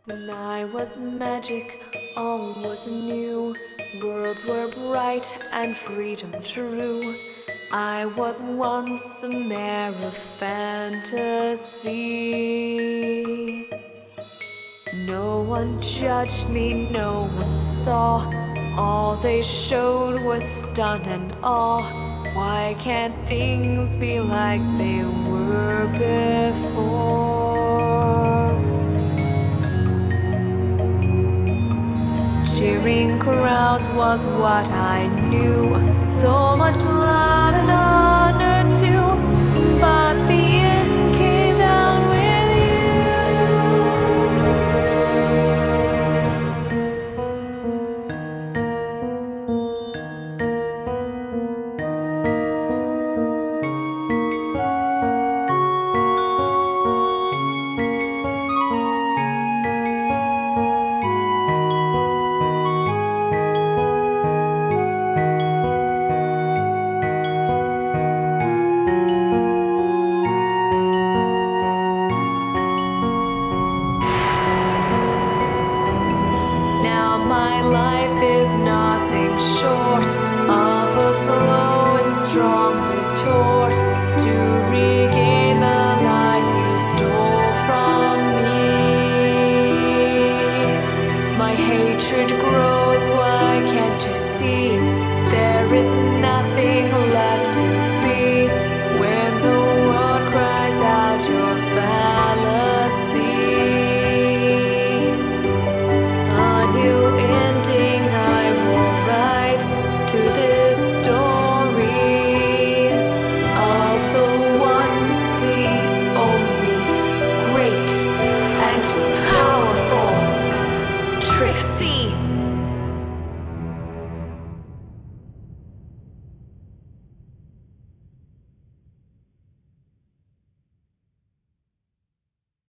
When I was magic, all was new. Worlds were bright and freedom true. I was once a mare of fantasy. No one judged me, no one saw. All they showed was stun and awe. Why can't things be like they were before? Cheering crowds was what I knew. So much love and honor too. But the end came down with my life is nothing short of a slow and strong retort to regain the life you stole from me. My hatred grows, why can't you see? There is nothing